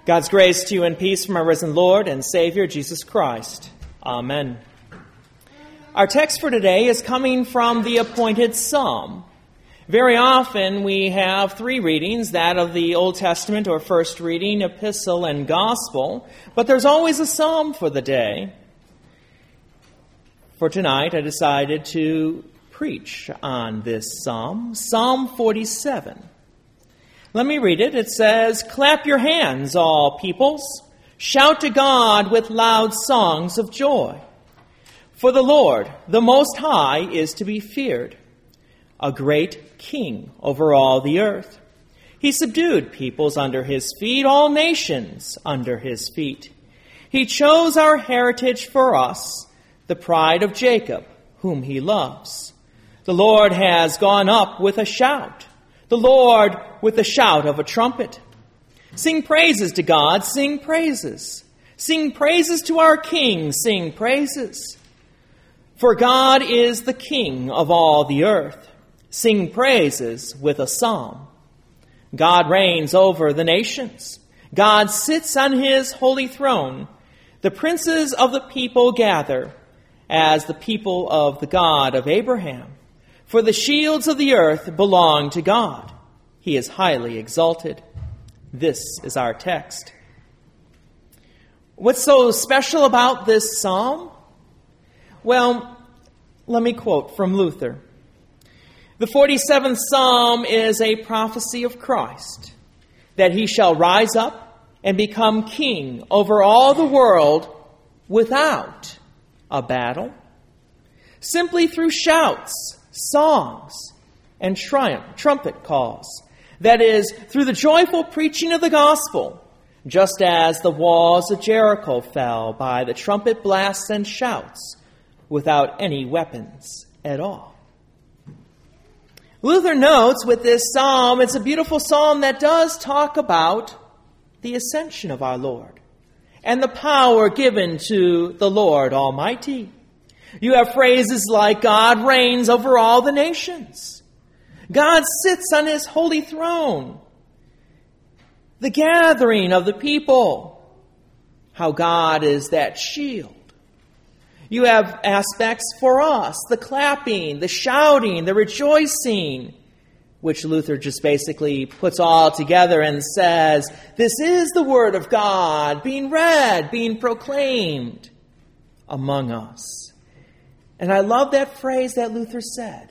God's grace to you and peace from our risen Lord and Savior, Jesus Christ. Amen. Our text for today is coming from the appointed psalm. Very often we have three readings, that of the Old Testament or first reading, epistle, and gospel, but there's always a psalm for the day. For tonight, I decided to preach on this psalm, Psalm 47. Let me read it. It says, "Clap your hands, all peoples. Shout to God with loud songs of joy. For the Lord, the Most High, is to be feared, a great king over all the earth. He subdued peoples under his feet, all nations under his feet. He chose our heritage for us, the pride of Jacob, whom he loves. The Lord has gone up with a shout, the Lord with the shout of a trumpet. Sing praises to God, sing praises. Sing praises to our King, sing praises. For God is the King of all the earth. Sing praises with a psalm. God reigns over the nations. God sits on his holy throne. The princes of the people gather as the people of the God of Abraham. For the shields of the earth belong to God. He is highly exalted." This is our text. What's so special about this psalm? Well, let me quote from Luther. The 47th psalm is a prophecy of Christ, that he shall rise up and become king over all the world without a battle, simply through shouts, songs, and trumpet calls. That is, through the joyful preaching of the gospel, just as the walls of Jericho fell by the trumpet blasts and shouts without any weapons at all. Luther notes with this psalm, it's a beautiful psalm that does talk about the ascension of our Lord and the power given to the Lord Almighty. You have phrases like God reigns over all the nations. God sits on his holy throne. The gathering of the people. How God is that shield. You have aspects for us, the clapping, the shouting, the rejoicing, which Luther just basically puts all together and says, this is the word of God being read, being proclaimed among us. And I love that phrase that Luther said.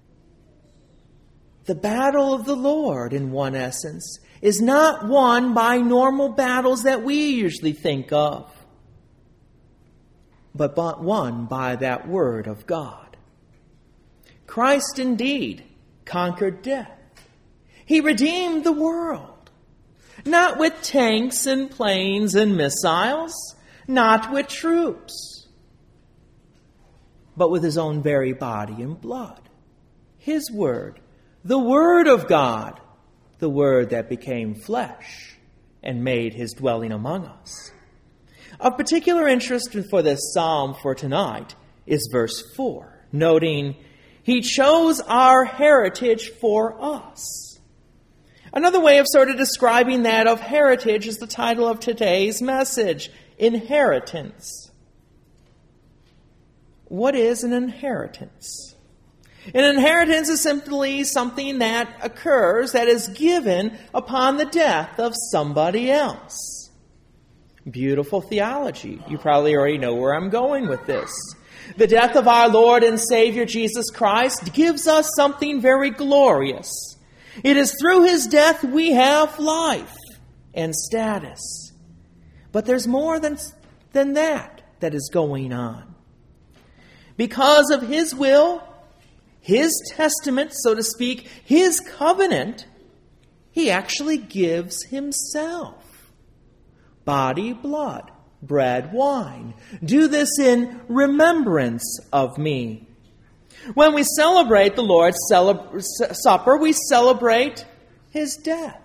The battle of the Lord, in one essence, is not won by normal battles that we usually think of, but won by that word of God. Christ indeed conquered death. He redeemed the world, not with tanks and planes and missiles, not with troops, but with his own very body and blood. His word, the word of God, the word that became flesh and made his dwelling among us. Of particular interest for this psalm for tonight is verse 4, noting, he chose our heritage for us. Another way of sort of describing that of heritage is the title of today's message, inheritance. What is an inheritance? An inheritance is simply something that occurs, that is given upon the death of somebody else. Beautiful theology. You probably already know where I'm going with this. The death of our Lord and Savior Jesus Christ gives us something very glorious. It is through his death we have life and status. But there's more than that is going on. Because of his will, his testament, so to speak, his covenant, he actually gives himself. Body, blood, bread, wine. Do this in remembrance of me. When we celebrate the Lord's Supper, we celebrate his death.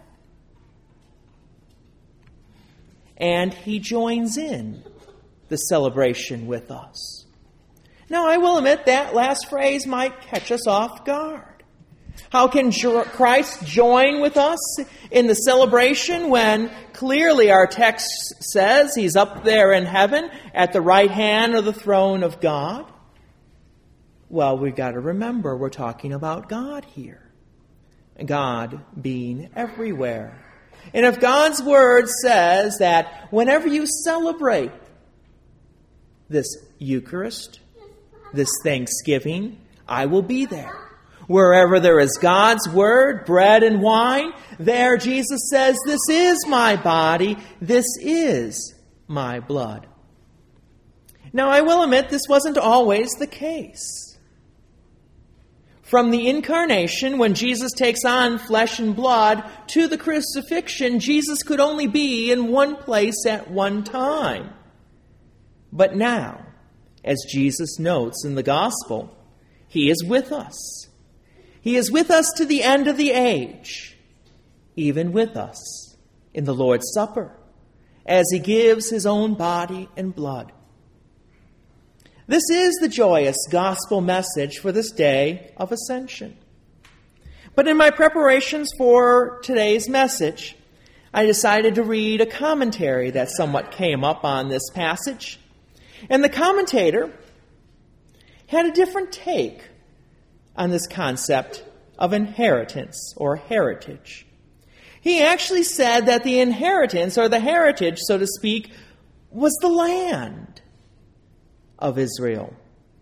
And he joins in the celebration with us. Now, I will admit that last phrase might catch us off guard. How can Christ join with us in the celebration when clearly our text says he's up there in heaven at the right hand of the throne of God? Well, we've got to remember we're talking about God here. God being everywhere. And if God's word says that whenever you celebrate this Eucharist, this Thanksgiving, I will be there. Wherever there is God's word, bread and wine, there Jesus says, this is my body, this is my blood. Now, I will admit this wasn't always the case. From the incarnation, when Jesus takes on flesh and blood, to the crucifixion, Jesus could only be in one place at one time. But now, as Jesus notes in the gospel, he is with us. He is with us to the end of the age, even with us in the Lord's Supper, as he gives his own body and blood. This is the joyous gospel message for this day of Ascension. But in my preparations for today's message, I decided to read a commentary that somewhat came up on this passage. And the commentator had a different take on this concept of inheritance or heritage. He actually said that the inheritance, or the heritage, so to speak, was the land of Israel.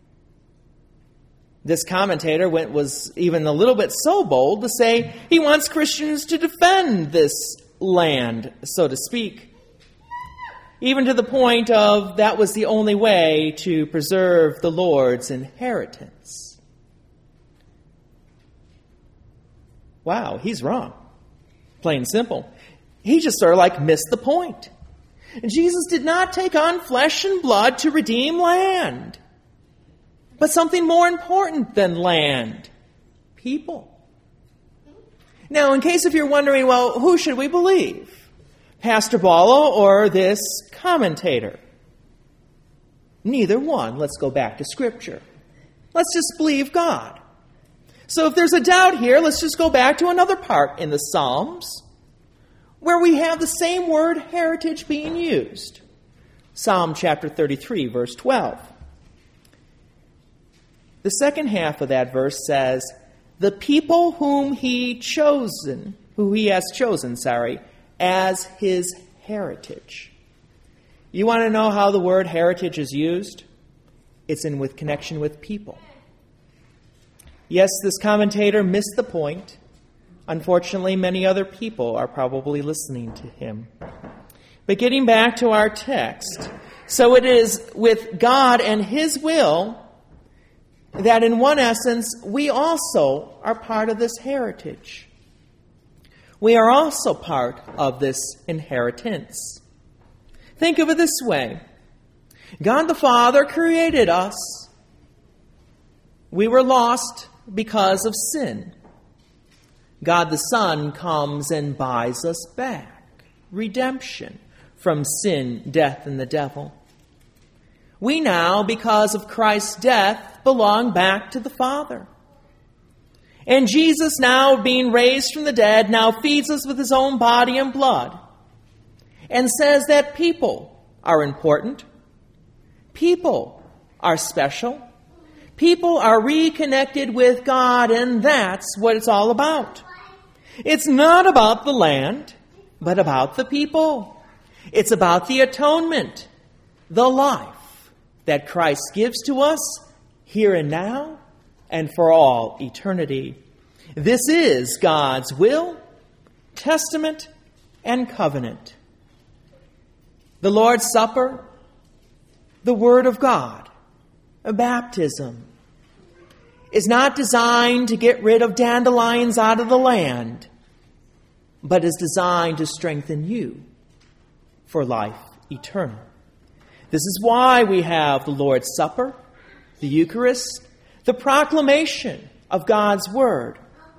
This commentator was even a little bit so bold to say he wants Christians to defend this land, so to speak, even to the point of that was the only way to preserve the Lord's inheritance. Wow, he's wrong. Plain simple. He just sort of like missed the point. Jesus did not take on flesh and blood to redeem land, but something more important than land, people. Now, in case if you're wondering, well, who should we believe? Pastor Bala or this commentator? Neither one. Let's go back to Scripture. Let's just believe God. So if there's a doubt here, let's just go back to another part in the Psalms, where we have the same word heritage being used. Psalm chapter 33, verse 12. The second half of that verse says, the people who he has chosen, as his heritage. You want to know how the word heritage is used? It's in with connection with people. Yes, this commentator missed the point. Unfortunately, many other people are probably listening to him. But getting back to our text, so it is with God and his will that in one essence, we also are part of this heritage. We are also part of this inheritance. Think of it this way. God the Father created us. We were lost because of sin. God the Son comes and buys us back. Redemption from sin, death, and the devil. We now, because of Christ's death, belong back to the Father. And Jesus, now being raised from the dead, now feeds us with his own body and blood. And says that people are important. People are special. People are reconnected with God, and that's what it's all about. It's not about the land, but about the people. It's about the atonement, the life that Christ gives to us here and now and for all eternity. This is God's will, testament, and covenant. The Lord's Supper, the Word of God, a baptism, is not designed to get rid of dandelions out of the land, but is designed to strengthen you for life eternal. This is why we have the Lord's Supper, the Eucharist, the proclamation of God's Word,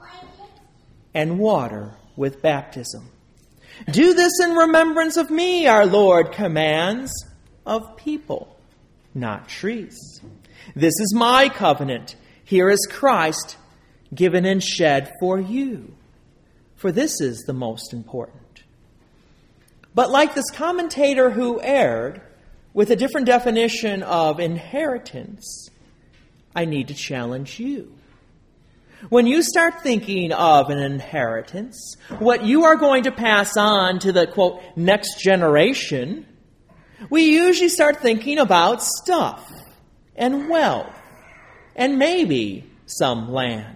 and water with baptism. Do this in remembrance of me, our Lord commands, of people, not trees. This is my covenant. Here is Christ given and shed for you. For this is the most important. But like this commentator who erred with a different definition of inheritance, I need to challenge you. When you start thinking of an inheritance, what you are going to pass on to the, quote, next generation, we usually start thinking about stuff and wealth and maybe some land.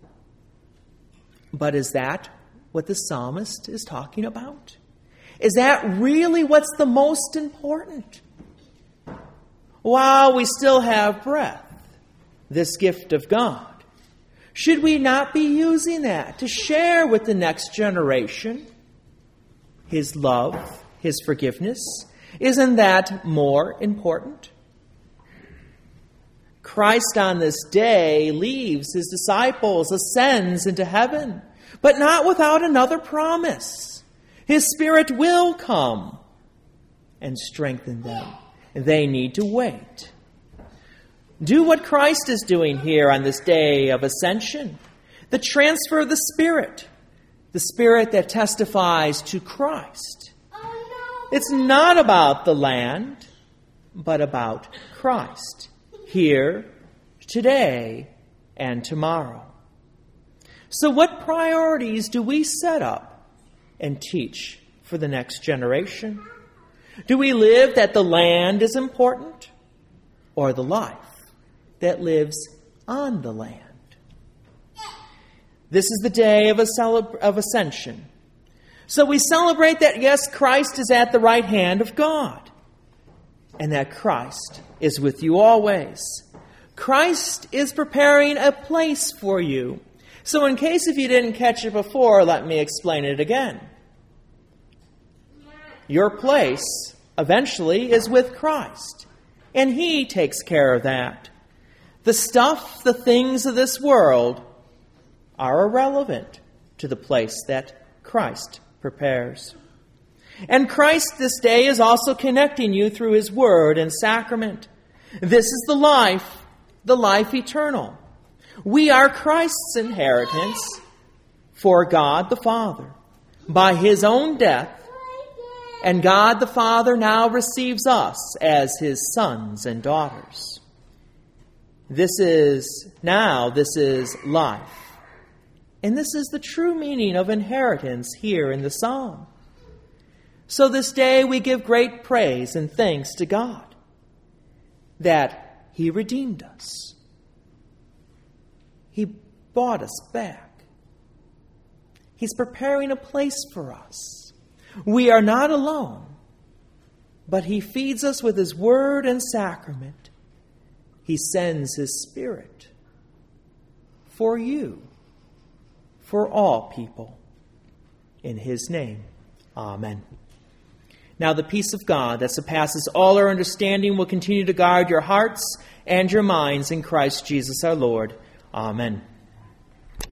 But is that what the psalmist is talking about? Is that really what's the most important? While we still have breath, this gift of God, should we not be using that to share with the next generation His love, His forgiveness? Isn't that more important? Christ on this day leaves His disciples, ascends into heaven, but not without another promise. His Spirit will come and strengthen them. They need to wait. Do what Christ is doing here on this day of ascension. The transfer of the Spirit that testifies to Christ. It's not about the land, but about Christ, here, today, and tomorrow. So what priorities do we set up and teach for the next generation? Do we live that the land is important, or the life that lives on the land? This is the day of ascension. So we celebrate that, yes, Christ is at the right hand of God, and that Christ is with you always. Christ is preparing a place for you. So in case if you didn't catch it before, let me explain it again. Your place eventually is with Christ, and He takes care of that. The stuff, the things of this world are irrelevant to the place that Christ prepares. And Christ this day is also connecting you through His word and sacrament. This is the life eternal. We are Christ's inheritance for God the Father by His own death, and God the Father now receives us as His sons and daughters. This is life. And this is the true meaning of inheritance here in the psalm. So this day we give great praise and thanks to God that He redeemed us. He bought us back. He's preparing a place for us. We are not alone, but He feeds us with His word and sacrament. He sends His Spirit for you, for all people. In His name, amen. Now the peace of God that surpasses all our understanding will continue to guard your hearts and your minds in Christ Jesus our Lord. Amen.